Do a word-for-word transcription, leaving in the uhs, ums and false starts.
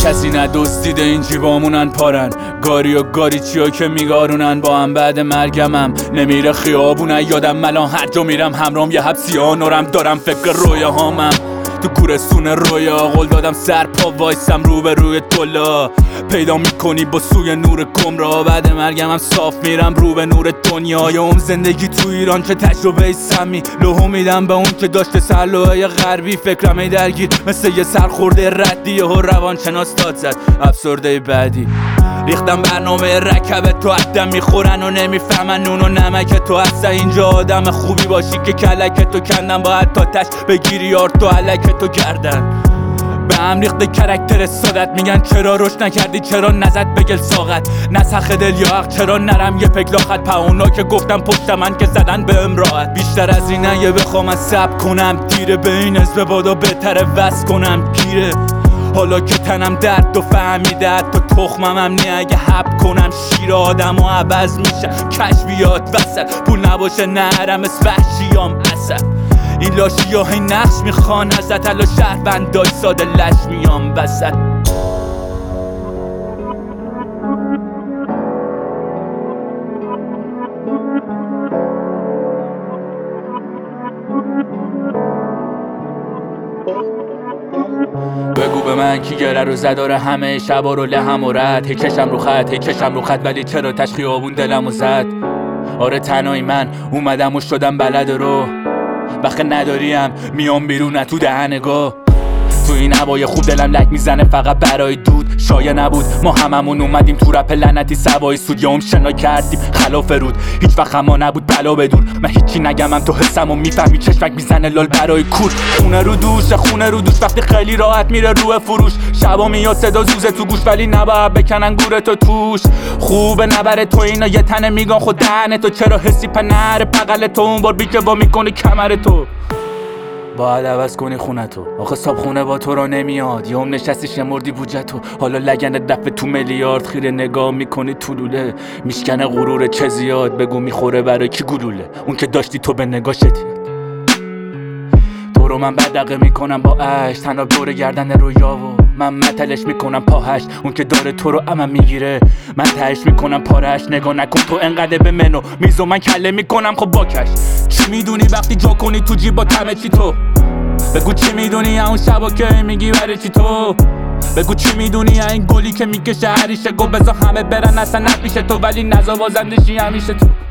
کسی ندزدیده این جیبامونن پارن، گاری و گاری چیا که میگارونن با هم بعد مرگمم نمیره خیابونه یادم ملان هر جا میرم همرام یه حبسی ها نورم دارم فکر رویا هامم تو کورستون رویا قول دادم سر پا وایسم رو به روی طلا پیدا میکنی با سوی نور گمراه بعد مرگم هم صاف میرم رو به نور دنیا یا اون زندگی تو ایران چه تجربه سمی لوحو میدم به اون که داشته سرلوهای غربی فکرم ای درگیر مثل یه سرخورده ردی و روانشناس داد زد افسرده بعدی ریختم برنامه رکبه تو عدم میخورن و نمیفهمن نون و نمک تو هسته اینجا آدم خوبی باشی که کلک تو کندم باید تا تش بگیری یار تو علک تو گردن به هم ریخته کرکتر سادت میگن چرا رشد نکردی چرا نزد بگل ساقت نسخ دل یا حق چرا نرم یه پگلاخت پا اونا که گفتم پشت من که زدن به امراحت بیشتر از اینه یه بخوام از سب کنم دیره به این حزب بادا بهتره وست کنم گیره حالا که تنم درد و فهمیده حتی تخمم هم نی اگه حب کنم شیر آدم و عوض میشه کشفیات وسط پول نباشه نهرم از وحشیام عصب این لاشی ها هی نقش میخوان ازت الا شهر بندای ساده لش میام وسط بگو به من کی گره رو زداره همه شبا رو لهم و رد هی کشم رو خط هی کشم رو خط ولی چرا تشخی آبون دلم و زد آره تنهایی من اومدم و شدم بلد رو وقت نداریم میام بیرون تو دهنگاه تو این هوای خوب دلم لک میزنه فقط برای دود شایع نبود ما هممون اومدیم تو رپ لعنتی سوای سود یا هم شنا کردیم خلاف رود هیچ وقت ما نبود بلا بدور من هیچی نگمم تو حسمو میفهمی چشمک میزنه لال برای کور خونه رو دوش خونه رو دوش وقتی خیلی راحت میره روی فروش شبا میاد صدا زوزه تو گوش ولی نباید بکنن گورتو توش خوبه نبره تو اینا یه تنه میگن خود دهنه تو چرا حسی پنر بغل تو اون بار بیکه با میکنه کمر تو باید عوض کنی خونه تو آخه صاحب خونه با تو را نمیاد یا هم نشستی شمردی بوجتو حالا لگن دفعه تو میلیارد خیره نگاه میکنی تو لوله میشکنه غرور چه زیاد بگو میخوره برای کی گلوله اون که داشتی تو به نگاهت تو رو من بدقه میکنم با عشق تنها دور گردن رویا و من متلش میکنم پاهش اون که داره تو رو امم میگیره من تهش میکنم پارش نگاه نکن تو انقدر به منو میزو من کله میکنم خب باکش چی میدونی وقتی جا کنی تو جیب با تمه چی تو بگو چی میدونی اون شبا که میگی بره چی تو بگو چی میدونی این گلی که میکشه هریشه گو بزا همه برن اصلا نمیشه تو ولی نزا بازندشی همیشه تو